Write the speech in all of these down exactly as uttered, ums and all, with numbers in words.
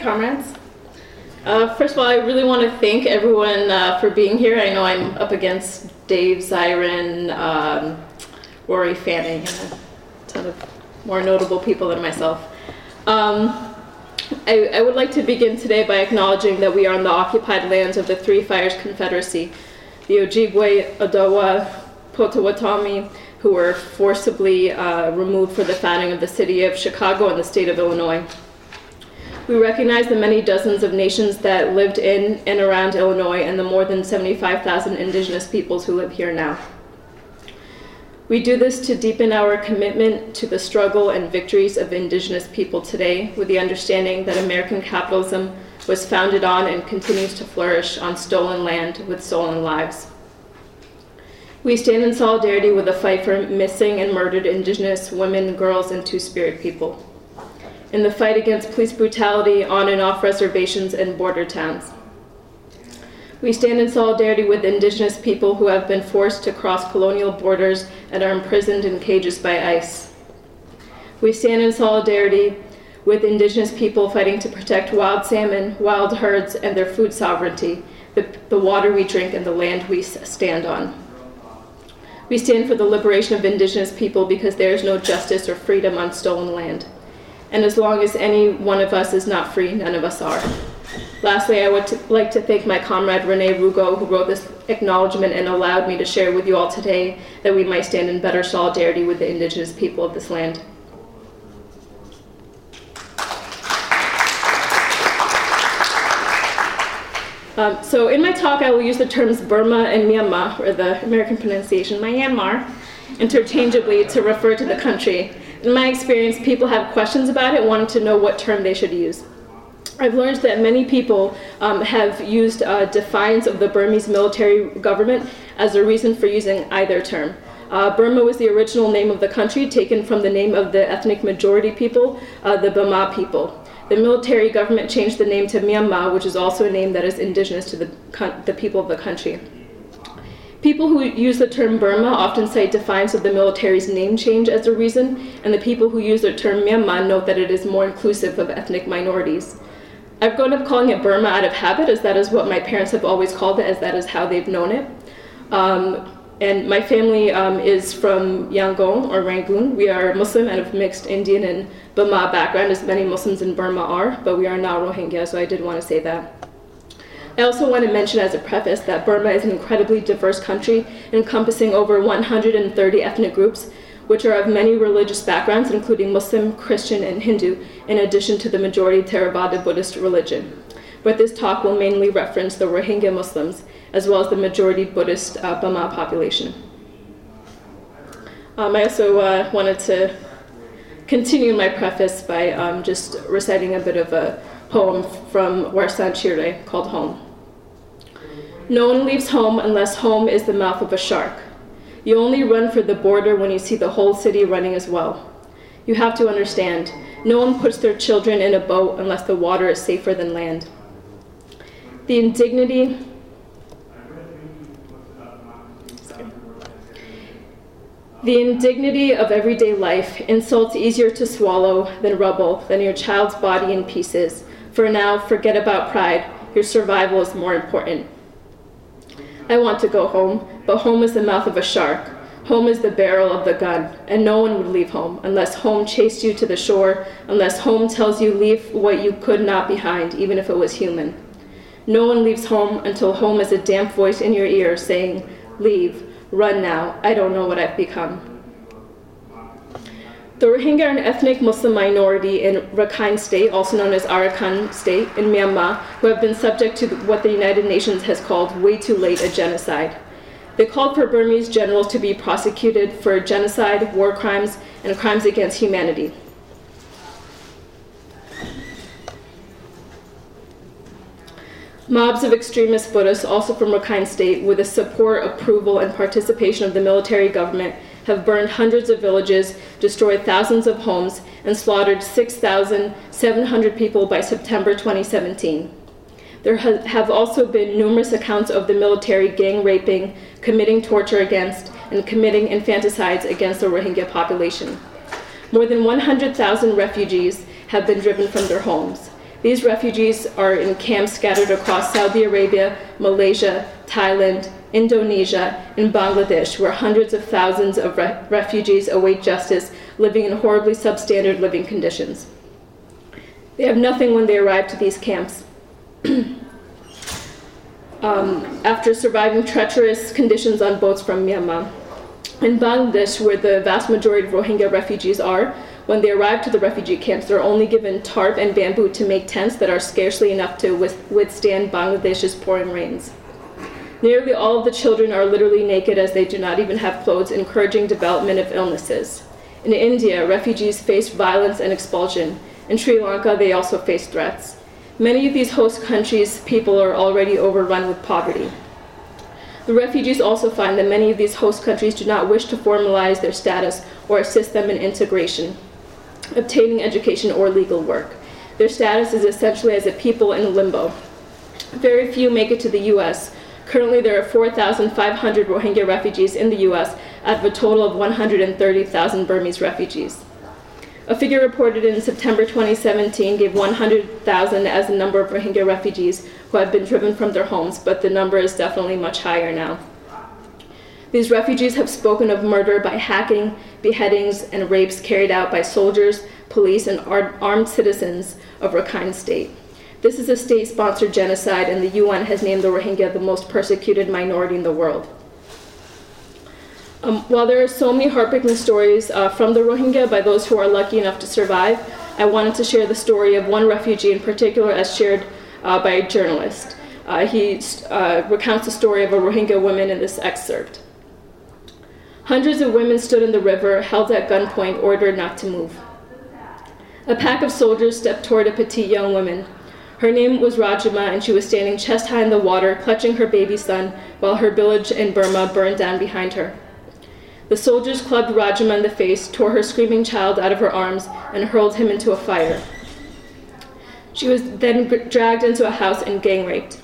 comrades. Uh, first of all, I really want to thank everyone uh, for being here. I know I'm up against Dave Zirin, um, Rory Fanning, and a ton of more notable people than myself. Um, I, I would like to begin today by acknowledging that we are on the occupied lands of the Three Fires Confederacy, the Ojibwe, Odawa, Potawatomi, who were forcibly uh, removed for the founding of the city of Chicago and the state of Illinois. We recognize the many dozens of nations that lived in and around Illinois and the more than seventy-five thousand indigenous peoples who live here now. We do this to deepen our commitment to the struggle and victories of indigenous people today, with the understanding that American capitalism was founded on and continues to flourish on stolen land with stolen lives. We stand in solidarity with the fight for missing and murdered indigenous women, girls, and Two-Spirit people, in the fight against police brutality on and off reservations and border towns. We stand in solidarity with indigenous people who have been forced to cross colonial borders and are imprisoned in cages by ICE. We stand in solidarity with indigenous people fighting to protect wild salmon, wild herds, and their food sovereignty, the, the water we drink and the land we stand on. We stand for the liberation of indigenous people because there is no justice or freedom on stolen land. And as long as any one of us is not free, none of us are. Lastly, I would t- like to thank my comrade Renee Rugo, who wrote this acknowledgement and allowed me to share with you all today that we might stand in better solidarity with the indigenous people of this land. Um, so in my talk, I will use the terms Burma and Myanmar, or the American pronunciation Myanmar, interchangeably to refer to the country. In my experience, people have questions about it, wanting to know what term they should use. I've learned that many people um, have used uh, defiance of the Burmese military government as a reason for using either term. Uh, Burma was the original name of the country, taken from the name of the ethnic majority people, uh, the Bama people. The military government changed the name to Myanmar, which is also a name that is indigenous to the, the people of the country. People who use the term Burma often cite defiance of the military's name change as a reason, and the people who use the term Myanmar note that it is more inclusive of ethnic minorities. I've grown up calling it Burma out of habit, as that is what my parents have always called it, as that is how they've known it. Um, and my family um, is from Yangon, or Rangoon. We are Muslim and of mixed Indian and Bama background, as many Muslims in Burma are, but we are not Rohingya, so I did want to say that. I also want to mention as a preface that Burma is an incredibly diverse country, encompassing over one hundred thirty ethnic groups, which are of many religious backgrounds, including Muslim, Christian, and Hindu, in addition to the majority Theravada Buddhist religion. But this talk will mainly reference the Rohingya Muslims, as well as the majority Buddhist uh, Bama population. Um, I also uh, wanted to continue my preface by um, just reciting a bit of a poem from Warsan Shire called Home. No one leaves home unless home is the mouth of a shark. You only run for the border when you see the whole city running as well. You have to understand, no one puts their children in a boat unless the water is safer than land. The indignity, sorry. The indignity of everyday life, insults easier to swallow than rubble, than your child's body in pieces. For now, forget about pride. Your survival is more important. I want to go home, but home is the mouth of a shark. Home is the barrel of the gun, and no one would leave home unless home chased you to the shore, unless home tells you leave what you could not behind, even if it was human. No one leaves home until home is a damp voice in your ear saying, leave, run now, I don't know what I've become. The Rohingya are an ethnic Muslim minority in Rakhine State, also known as Arakan State, in Myanmar, who have been subject to what the United Nations has called way too late a genocide. They called for Burmese generals to be prosecuted for genocide, war crimes, and crimes against humanity. Mobs of extremist Buddhists, also from Rakhine State, with the support, approval, and participation of the military government, have burned hundreds of villages, destroyed thousands of homes, and slaughtered six thousand seven hundred people by September twenty seventeen. There ha- have also been numerous accounts of the military gang raping, committing torture against, and committing infanticides against the Rohingya population. More than one hundred thousand refugees have been driven from their homes. These refugees are in camps scattered across Saudi Arabia, Malaysia, Thailand, Indonesia, and Bangladesh, where hundreds of thousands of re- refugees await justice, living in horribly substandard living conditions. They have nothing when they arrive to these camps. um, after surviving treacherous conditions on boats from Myanmar. In Bangladesh, where the vast majority of Rohingya refugees are, when they arrive to the refugee camps, they're only given tarp and bamboo to make tents that are scarcely enough to withstand Bangladesh's pouring rains. Nearly all of the children are literally naked, as they do not even have clothes, encouraging development of illnesses. In India, refugees face violence and expulsion. In Sri Lanka, they also face threats. Many of these host countries' people are already overrun with poverty. The refugees also find that many of these host countries do not wish to formalize their status or assist them in integration, obtaining education, or legal work. Their status is essentially as a people in limbo. Very few make it to the U S. Currently, there are four thousand five hundred Rohingya refugees in the U S out of a total of one hundred thirty thousand Burmese refugees. A figure reported in September twenty seventeen gave one hundred thousand as the number of Rohingya refugees who have been driven from their homes, but the number is definitely much higher now. These refugees have spoken of murder by hacking, beheadings, and rapes carried out by soldiers, police, and ar- armed citizens of Rakhine State. This is a state-sponsored genocide, and the U N has named the Rohingya the most persecuted minority in the world. Um, while there are so many heartbreaking stories uh, from the Rohingya by those who are lucky enough to survive, I wanted to share the story of one refugee in particular as shared uh, by a journalist. Uh, he uh, recounts the story of a Rohingya woman in this excerpt. Hundreds of women stood in the river, held at gunpoint, ordered not to move. A pack of soldiers stepped toward a petite young woman. Her name was Rajima, and she was standing chest high in the water, clutching her baby son, while her village in Burma burned down behind her. The soldiers clubbed Rajima in the face, tore her screaming child out of her arms, and hurled him into a fire. She was then dragged into a house and gang raped.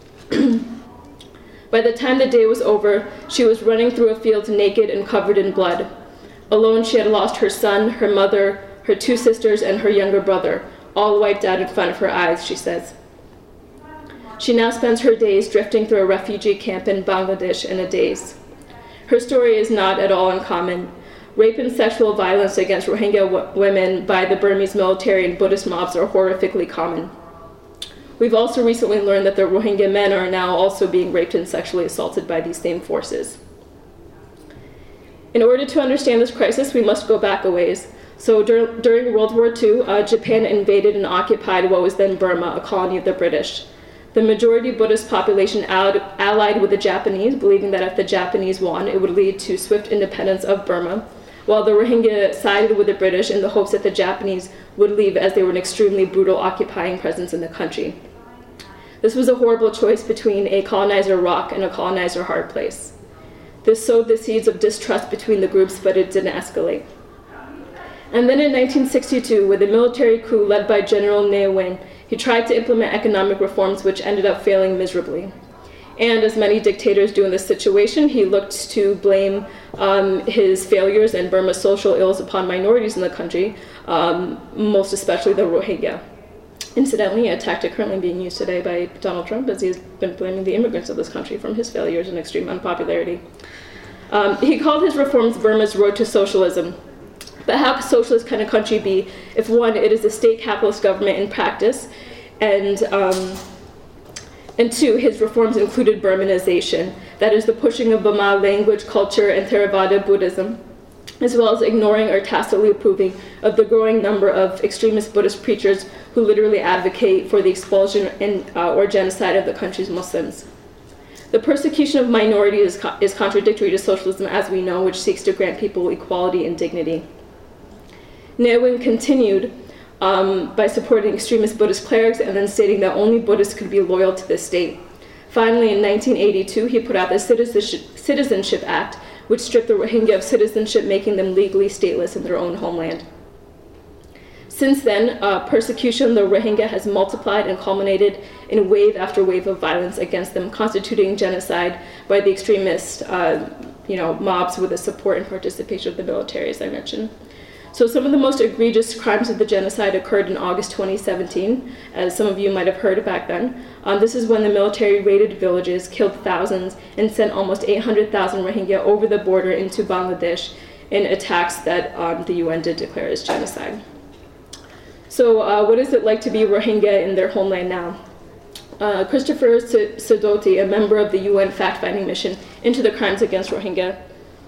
By the time the day was over, she was running through a field naked and covered in blood. Alone, she had lost her son, her mother, her two sisters, and her younger brother, all wiped out in front of her eyes, she says. She now spends her days drifting through a refugee camp in Bangladesh in a daze. Her story is not at all uncommon. Rape and sexual violence against Rohingya w- women by the Burmese military and Buddhist mobs are horrifically common. We've also recently learned that the Rohingya men are now also being raped and sexually assaulted by these same forces. In order to understand this crisis, we must go back a ways. So dur- during World War Two, uh, Japan invaded and occupied what was then Burma, a colony of the British. The majority Buddhist population allied, allied with the Japanese, believing that if the Japanese won, it would lead to swift independence of Burma, while the Rohingya sided with the British in the hopes that the Japanese would leave, as they were an extremely brutal occupying presence in the country. This was a horrible choice between a colonizer rock and a colonizer hard place. This sowed the seeds of distrust between the groups, but it didn't escalate. And then in nineteen sixty-two, with a military coup led by General Ne Win, he tried to implement economic reforms which ended up failing miserably. And as many dictators do in this situation, he looked to blame um, his failures and Burma's social ills upon minorities in the country, um, most especially the Rohingya. Incidentally, a tactic currently being used today by Donald Trump, as he's been blaming the immigrants of this country from his failures and extreme unpopularity. Um, he called his reforms Burma's road to socialism. But how could socialist kind of country be if, one, it is a state capitalist government in practice, and um, and two, his reforms included Burmanization, that is the pushing of Burma language, culture, and Theravada Buddhism, as well as ignoring or tacitly approving of the growing number of extremist Buddhist preachers who literally advocate for the expulsion and, uh, or genocide of the country's Muslims. The persecution of minorities is, co- is contradictory to socialism, as we know, which seeks to grant people equality and dignity. Ne Win continued um, by supporting extremist Buddhist clerics and then stating that only Buddhists could be loyal to the state. Finally, in nineteen eighty-two, he put out the Citizenship, Citizenship Act, which stripped the Rohingya of citizenship, making them legally stateless in their own homeland. Since then, uh, persecution of the Rohingya has multiplied and culminated in wave after wave of violence against them, constituting genocide by the extremist uh, you know, mobs with the support and participation of the military, as I mentioned. So some of the most egregious crimes of the genocide occurred in August twenty seventeen, as some of you might have heard back then. Um, this is when the military raided villages, killed thousands, and sent almost eight hundred thousand Rohingya over the border into Bangladesh in attacks that um, the U N did declare as genocide. So uh, what is it like to be Rohingya in their homeland now? Uh, Christopher Sidoti, a member of the U N fact-finding mission into the crimes against Rohingya.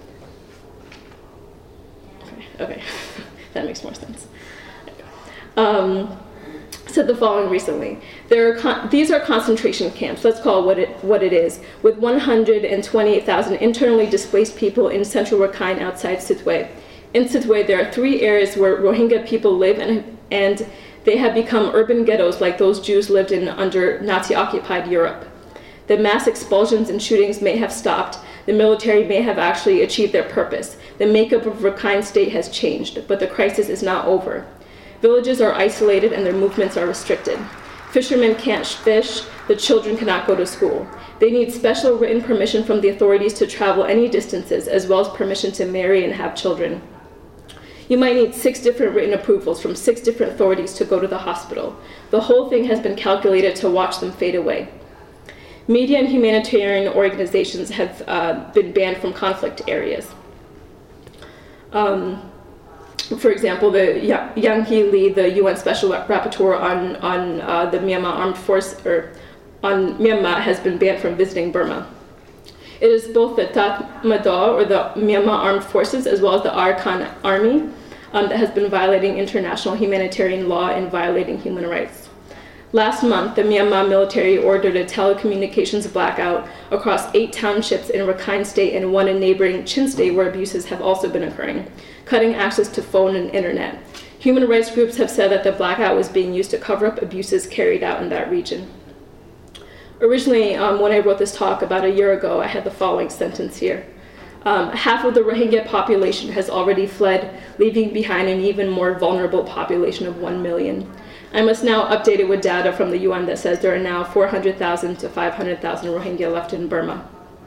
Okay, okay. That makes more sense. Um, said the following recently. There are con these are concentration camps, let's call it what it, what it is, with one hundred twenty-eight thousand internally displaced people in central Rakhine outside Sittwe. In Sittwe, there are three areas where Rohingya people live, and, and they have become urban ghettos like those Jews lived in under Nazi-occupied Europe. The mass expulsions and shootings may have stopped. The military may have actually achieved their purpose. The makeup of Rakhine state has changed, but the crisis is not over. Villages are isolated and their movements are restricted. Fishermen can't fish, the children cannot go to school. They need special written permission from the authorities to travel any distances, as well as permission to marry and have children. You might need six different written approvals from six different authorities to go to the hospital. The whole thing has been calculated to watch them fade away. Media and humanitarian organizations have uh, been banned from conflict areas. Um, for example, the Yang Hee Lee, the U N Special Rapporteur on on uh, the Myanmar Armed Force or on Myanmar, has been banned from visiting Burma. It is both the Tatmadaw, or the Myanmar Armed Forces, as well as the Arakan Army um, that has been violating international humanitarian law and violating human rights. Last month, the Myanmar military ordered a telecommunications blackout across eight townships in Rakhine State and one in neighboring Chin State, where abuses have also been occurring, cutting access to phone and internet. Human rights groups have said that the blackout was being used to cover up abuses carried out in that region. Originally, um, when I wrote this talk about a year ago, I had the following sentence here. Um, half of the Rohingya population has already fled, leaving behind an even more vulnerable population of one million. I must now update it with data from the U N that says there are now four hundred thousand to five hundred thousand Rohingya left in Burma.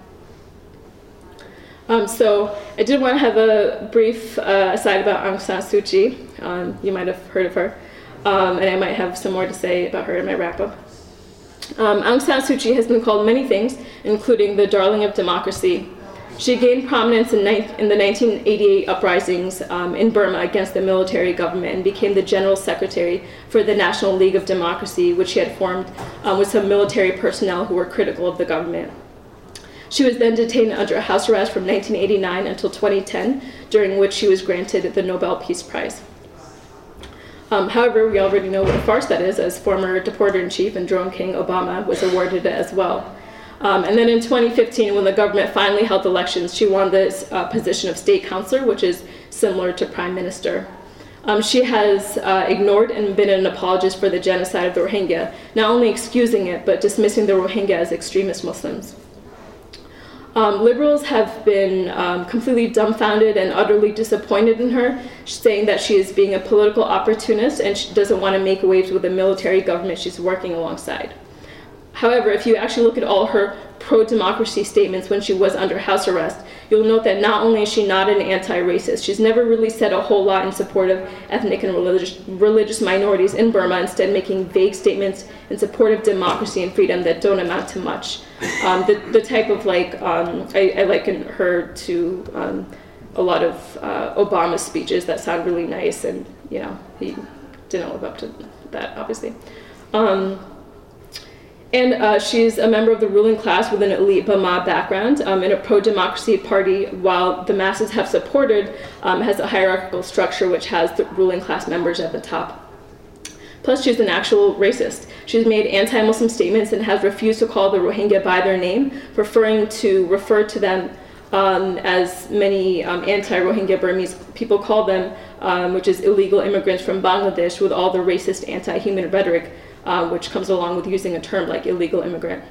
Um, so I did want to have a brief uh, aside about Aung San Suu Kyi. Um, you might have heard of her, um, and I might have some more to say about her in my wrap-up. Um, Aung San Suu Kyi has been called many things, including the darling of democracy. She gained prominence in, in the nineteen eighty-eight uprisings um, in Burma against the military government and became the general secretary for the National League of Democracy, which she had formed um, with some military personnel who were critical of the government. She was then detained under house arrest from nineteen eighty-nine until twenty ten, during which she was granted the Nobel Peace Prize. Um, however, we already know what a farce that is, as former deporter-in-chief and drone king Obama was awarded it as well. Um, and then in twenty fifteen, when the government finally held elections, she won this uh, position of state counselor, which is similar to prime minister. Um, she has uh, ignored and been an apologist for the genocide of the Rohingya, not only excusing it, but dismissing the Rohingya as extremist Muslims. Um, liberals have been um, completely dumbfounded and utterly disappointed in her, saying that she is being a political opportunist and she doesn't want to make waves with the military government she's working alongside. However, if you actually look at all her pro-democracy statements when she was under house arrest, you'll note that not only is she not an anti-racist, she's never really said a whole lot in support of ethnic and religious, religious minorities in Burma, instead making vague statements in support of democracy and freedom that don't amount to much. Um, the, the type of, like, um, I, I liken her to um, a lot of uh, Obama's speeches that sound really nice, and, you know, he didn't live up to that, obviously. Um, And uh, she's a member of the ruling class with an elite Bama background um, in a pro-democracy party, while the masses have supported, um, has a hierarchical structure which has the ruling class members at the top. Plus, she's an actual racist. She's made anti-Muslim statements and has refused to call the Rohingya by their name, preferring to refer to them um, as many um, anti-Rohingya Burmese people call them, um, which is illegal immigrants from Bangladesh, with all the racist anti-human rhetoric Uh, which comes along with using a term like illegal immigrant.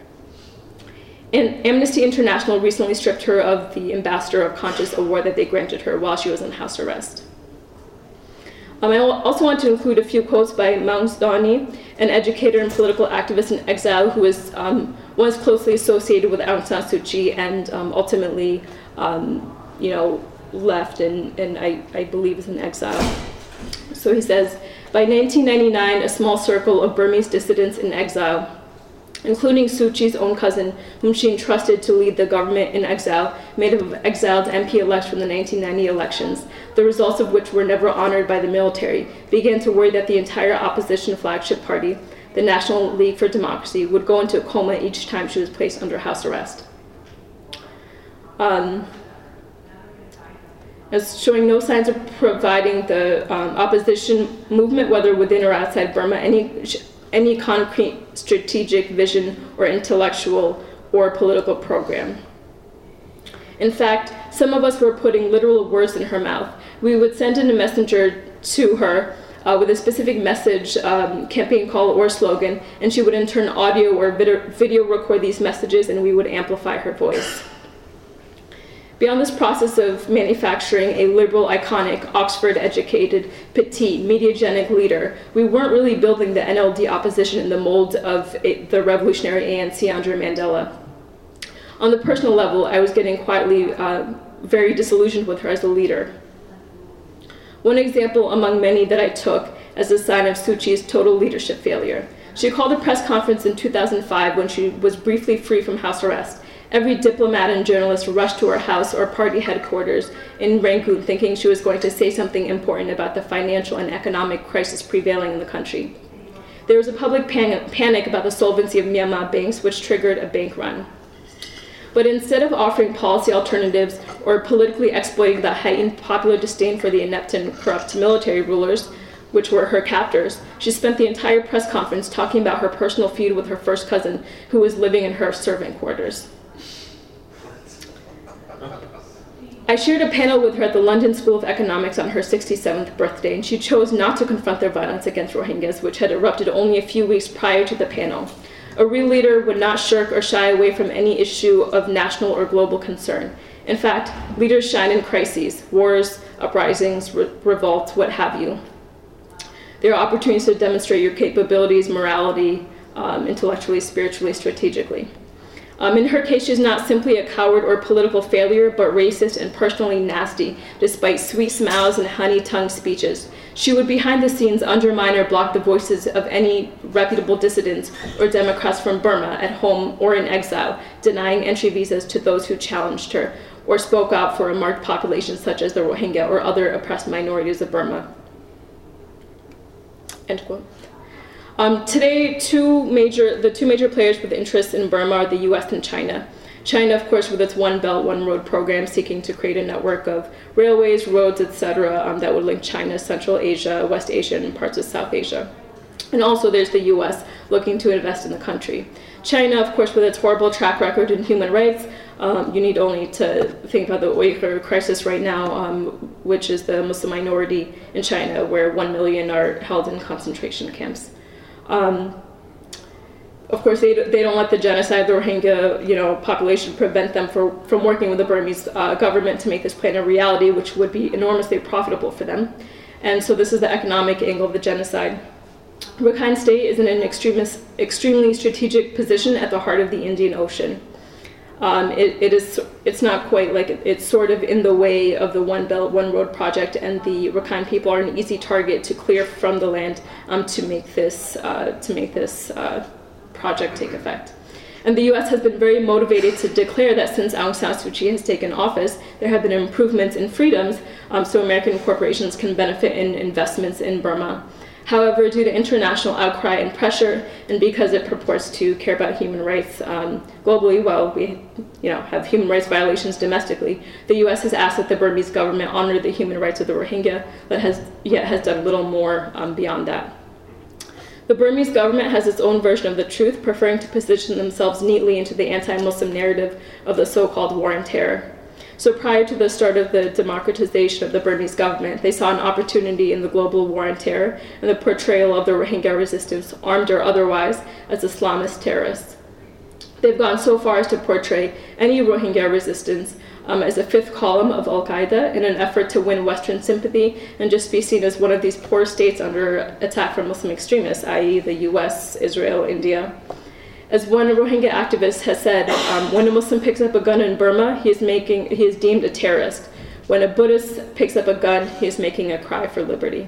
And Amnesty International recently stripped her of the Ambassador of Conscience award that they granted her while she was in house arrest. Um, I also want to include a few quotes by Maung Sdawni, an educator and political activist in exile who was um, once closely associated with Aung San Suu Kyi and um, ultimately, um, you know, left and, and I, I believe is in exile. So he says, by nineteen ninety-nine, a small circle of Burmese dissidents in exile, including Suu Kyi's own cousin, whom she entrusted to lead the government in exile, made up of exiled M P-elects from the nineteen ninety elections, the results of which were never honored by the military, began to worry that the entire opposition flagship party, the National League for Democracy, would go into a coma each time she was placed under house arrest. Um, as showing no signs of providing the um, opposition movement, whether within or outside Burma, any any concrete strategic vision or intellectual or political program. In fact, some of us were putting literal words in her mouth. We would send in a messenger to her uh, with a specific message, um, campaign call, or slogan, and she would in turn audio or video record these messages, and we would amplify her voice. Beyond this process of manufacturing a liberal, iconic, Oxford-educated, petite, mediagenic leader, we weren't really building the N L D opposition in the mold of a, the revolutionary A N C under Mandela. On the personal level, I was getting quietly uh, very disillusioned with her as a leader. One example among many that I took as a sign of Suu Kyi's total leadership failure. She called a press conference in two thousand five when she was briefly free from house arrest. Every diplomat and journalist rushed to her house or party headquarters in Rangoon thinking she was going to say something important about the financial and economic crisis prevailing in the country. There was a public pan- panic about the solvency of Myanmar banks, which triggered a bank run. But instead of offering policy alternatives or politically exploiting the heightened popular disdain for the inept and corrupt military rulers, which were her captors, she spent the entire press conference talking about her personal feud with her first cousin, who was living in her servant quarters. I shared a panel with her at the London School of Economics on her sixty-seventh birthday, and she chose not to confront their violence against Rohingyas, which had erupted only a few weeks prior to the panel. A real leader would not shirk or shy away from any issue of national or global concern. In fact, leaders shine in crises, wars, uprisings, re- revolts, what have you. There are opportunities to demonstrate your capabilities, morality, um, intellectually, spiritually, strategically. Um, in her case, she's not simply a coward or political failure, but racist and personally nasty, despite sweet smiles and honey-tongued speeches. She would behind the scenes undermine or block the voices of any reputable dissidents or Democrats from Burma at home or in exile, denying entry visas to those who challenged her or spoke out for a marked population such as the Rohingya or other oppressed minorities of Burma. End quote. Um, today, two major, the two major players with interests in Burma are the U S and China. China, of course, with its One Belt, One Road program, seeking to create a network of railways, roads, et cetera, um, that would link China, Central Asia, West Asia, and parts of South Asia. And also there's the U S looking to invest in the country. China, of course, with its horrible track record in human rights, um, you need only to think about the Uyghur crisis right now, um, which is the Muslim minority in China, where one million are held in concentration camps. Um, of course, they, they don't let the genocide, the Rohingya, you know, population prevent them for, from working with the Burmese uh, government to make this plan a reality, which would be enormously profitable for them. And so this is the economic angle of the genocide. Rakhine State is in an extremist, extremely strategic position at the heart of the Indian Ocean. Um, it, it is, it's not quite like, it's sort of in the way of the One Belt, One Road project, and the Rakhine people are an easy target to clear from the land um, to make this, uh, to make this uh, project take effect. And the U S has been very motivated to declare that since Aung San Suu Kyi has taken office, there have been improvements in freedoms um, so American corporations can benefit in investments in Burma. However, due to international outcry and pressure, and because it purports to care about human rights um, globally, while we you know, have human rights violations domestically, the U S has asked that the Burmese government honor the human rights of the Rohingya, but has yet has done little more um, beyond that. The Burmese government has its own version of the truth, preferring to position themselves neatly into the anti-Muslim narrative of the so-called war on terror. So prior to the start of the democratization of the Burmese government, they saw an opportunity in the global war on terror and the portrayal of the Rohingya resistance, armed or otherwise, as Islamist terrorists. They've gone so far as to portray any Rohingya resistance um, as a fifth column of Al-Qaeda in an effort to win Western sympathy and just be seen as one of these poor states under attack from Muslim extremists, that is the U S, Israel, India. As one Rohingya activist has said, um, when a Muslim picks up a gun in Burma, he is, making, he is deemed a terrorist. When a Buddhist picks up a gun, he is making a cry for liberty.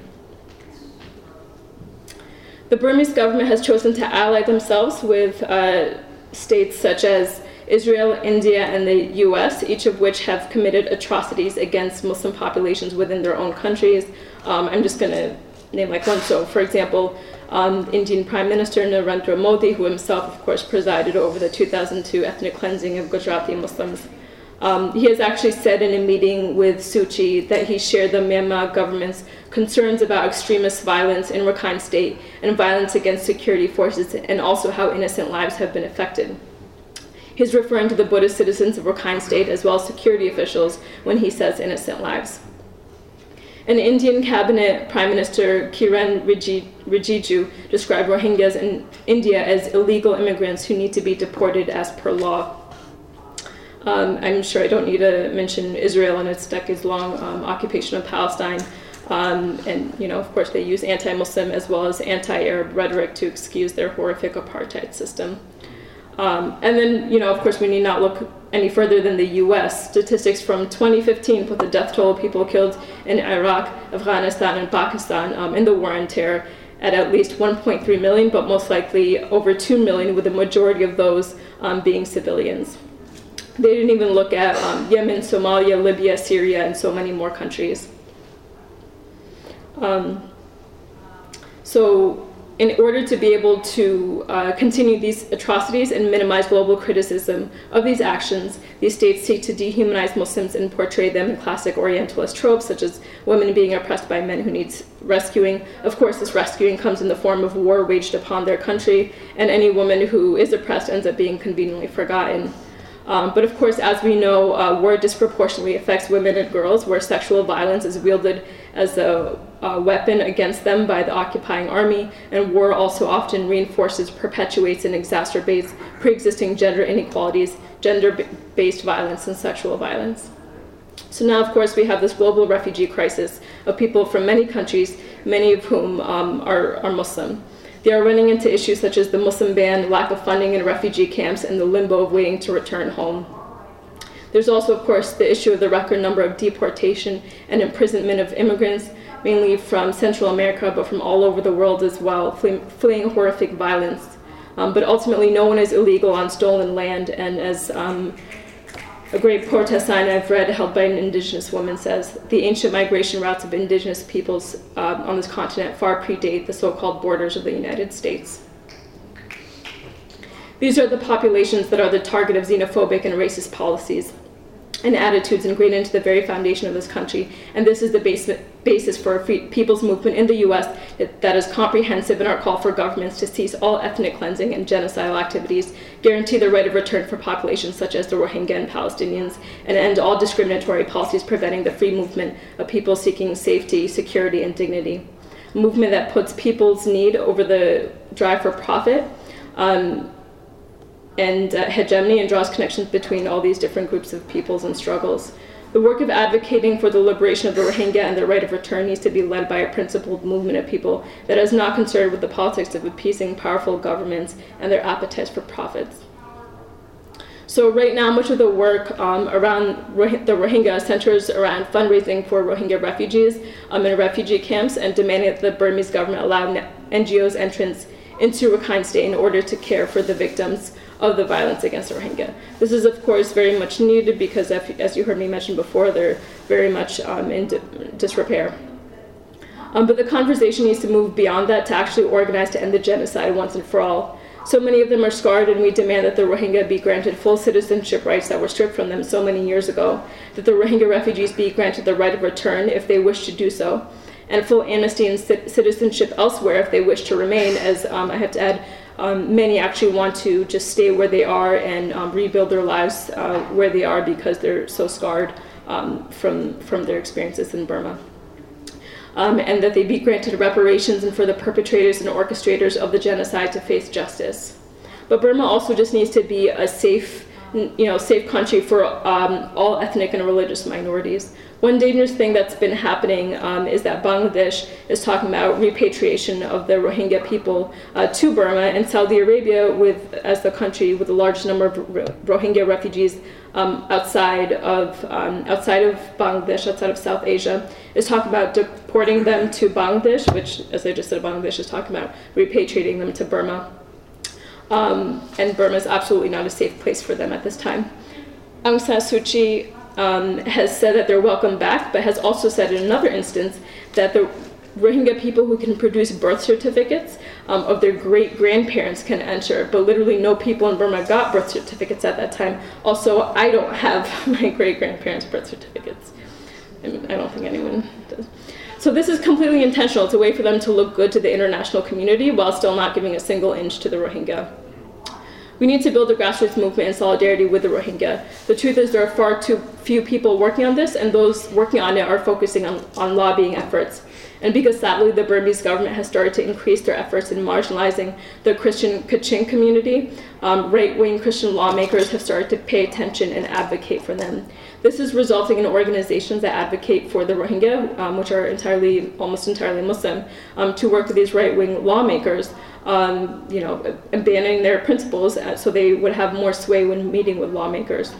The Burmese government has chosen to ally themselves with uh, states such as Israel, India, and the U S, each of which have committed atrocities against Muslim populations within their own countries. Um, I'm just going to name like one. So, for example, um, Indian Prime Minister Narendra Modi, who himself, of course, presided over the two thousand two ethnic cleansing of Gujarati Muslims. Um, he has actually said in a meeting with Suu Kyi that he shared the Myanmar government's concerns about extremist violence in Rakhine State and violence against security forces, and also how innocent lives have been affected. He's referring to the Buddhist citizens of Rakhine State as well as security officials when he says innocent lives. An Indian cabinet Prime Minister Kiren Rijiju described Rohingyas in India as illegal immigrants who need to be deported as per law. Um, I'm sure I don't need to mention Israel and its decades-long um, occupation of Palestine. Um, and, you know, of course, they use anti-Muslim as well as anti-Arab rhetoric to excuse their horrific apartheid system. Um, and then, you know, of course, we need not look any further than the U S. Statistics from twenty fifteen put the death toll of people killed in Iraq, Afghanistan, and Pakistan um, in the war on terror at at least one point three million, but most likely over two million, with the majority of those um, being civilians. They didn't even look at um, Yemen, Somalia, Libya, Syria, and so many more countries. Um, so in order to be able to uh, continue these atrocities and minimize global criticism of these actions, these states seek to dehumanize Muslims and portray them in classic Orientalist tropes, such as women being oppressed by men who need rescuing. Of course, this rescuing comes in the form of war waged upon their country, and any woman who is oppressed ends up being conveniently forgotten. Um, but of course, as we know, uh, war disproportionately affects women and girls, where sexual violence is wielded as a, a weapon against them by the occupying army, and war also often reinforces, perpetuates, and exacerbates pre-existing gender inequalities, gender-based violence, and sexual violence. So now, of course, we have this global refugee crisis of people from many countries, many of whom um, are, are Muslim. They are running into issues such as the Muslim ban, lack of funding in refugee camps, and the limbo of waiting to return home. There's also, of course, the issue of the record number of deportation and imprisonment of immigrants, mainly from Central America, but from all over the world as well, fleeing, fleeing horrific violence. Um, but ultimately, no one is illegal on stolen land, and as um, a great protest sign I've read held by an indigenous woman says, the ancient migration routes of indigenous peoples um, on this continent far predate the so-called borders of the United States. These are the populations that are the target of xenophobic and racist policies and attitudes ingrained into the very foundation of this country. And this is the base, basis for a free people's movement in the U S that is comprehensive in our call for governments to cease all ethnic cleansing and genocidal activities, guarantee the right of return for populations such as the Rohingya and Palestinians, and end all discriminatory policies preventing the free movement of people seeking safety, security, and dignity. A movement that puts people's need over the drive for profit, um, and uh, hegemony, and draws connections between all these different groups of peoples and struggles. The work of advocating for the liberation of the Rohingya and their right of return needs to be led by a principled movement of people that is not concerned with the politics of appeasing powerful governments and their appetites for profits. So right now, much of the work um, around Roh- the Rohingya centers around fundraising for Rohingya refugees um, in refugee camps and demanding that the Burmese government allow N G Os entrance into Rakhine State in order to care for the victims of the violence against the Rohingya. This is, of course, very much needed because, as you heard me mention before, they're very much um, in disrepair. Um, but the conversation needs to move beyond that to actually organize to end the genocide once and for all. So many of them are scarred, and we demand that the Rohingya be granted full citizenship rights that were stripped from them so many years ago, that the Rohingya refugees be granted the right of return if they wish to do so, and full amnesty and citizenship elsewhere if they wish to remain, as um, I have to add, Um, many actually want to just stay where they are and um, rebuild their lives uh, where they are because they're so scarred um, from, from their experiences in Burma. Um, and that they be granted reparations, and for the perpetrators and orchestrators of the genocide to face justice. But Burma also just needs to be a safe you know, safe country for um, all ethnic and religious minorities. One dangerous thing that's been happening um, is that Bangladesh is talking about repatriation of the Rohingya people uh, to Burma, and Saudi Arabia, with as the country with the largest number of Rohingya refugees um, outside of um, outside of Bangladesh, outside of South Asia, is talking about deporting them to Bangladesh, which, as I just said, Bangladesh is talking about repatriating them to Burma. Um, and Burma is absolutely not a safe place for them at this time. Aung San Suu Kyi um, has said that they're welcome back, but has also said in another instance that the Rohingya people who can produce birth certificates um, of their great-grandparents can enter, but literally no people in Burma got birth certificates at that time. Also, I don't have my great-grandparents' birth certificates. I mean, I don't think anyone does. So this is completely intentional. It's a way for them to look good to the international community while still not giving a single inch to the Rohingya. We need to build a grassroots movement in solidarity with the Rohingya. The truth is there are far too few people working on this, and those working on it are focusing on, on lobbying efforts. And because sadly the Burmese government has started to increase their efforts in marginalizing the Christian Kachin community, um, right-wing Christian lawmakers have started to pay attention and advocate for them. This is resulting in organizations that advocate for the Rohingya, um, which are entirely, almost entirely Muslim, um, to work with these right-wing lawmakers, um, you know, abandoning their principles so they would have more sway when meeting with lawmakers.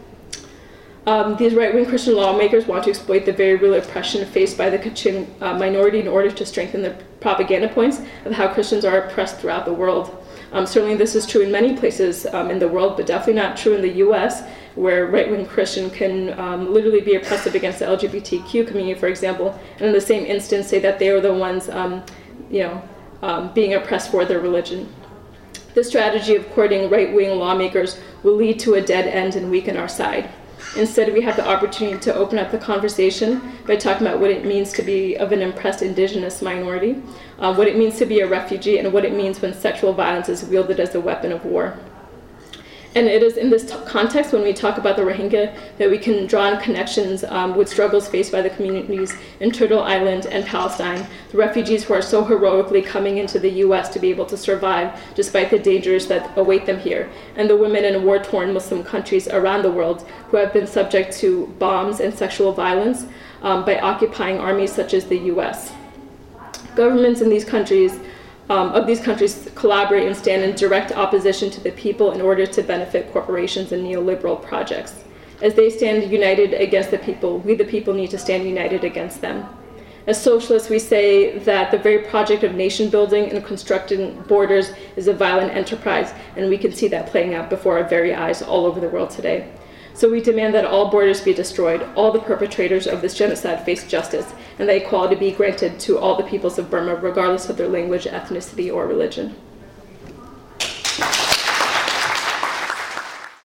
Um, these right-wing Christian lawmakers want to exploit the very real oppression faced by the Kachin uh, minority in order to strengthen the propaganda points of how Christians are oppressed throughout the world. Um, certainly this is true in many places um, in the world, but definitely not true in the U S, where right-wing Christian can um, literally be oppressive against the L G B T Q community, for example, and in the same instance say that they are the ones um, you know, um, being oppressed for their religion. This strategy of courting right-wing lawmakers will lead to a dead end and weaken our side. Instead, we have the opportunity to open up the conversation by talking about what it means to be of an oppressed indigenous minority, uh, what it means to be a refugee, and what it means when sexual violence is wielded as a weapon of war. And it is in this context, when we talk about the Rohingya, that we can draw on connections um, with struggles faced by the communities in Turtle Island and Palestine, the refugees who are so heroically coming into the U S to be able to survive despite the dangers that await them here, and the women in war-torn Muslim countries around the world who have been subject to bombs and sexual violence um, by occupying armies such as the U S. Governments in these countries Um, of these countries collaborate and stand in direct opposition to the people in order to benefit corporations and neoliberal projects. As they stand united against the people, we the people need to stand united against them. As socialists, we say that the very project of nation building and constructing borders is a violent enterprise, and we can see that playing out before our very eyes all over the world today. So we demand that all borders be destroyed, all the perpetrators of this genocide face justice, and that equality be granted to all the peoples of Burma, regardless of their language, ethnicity, or religion.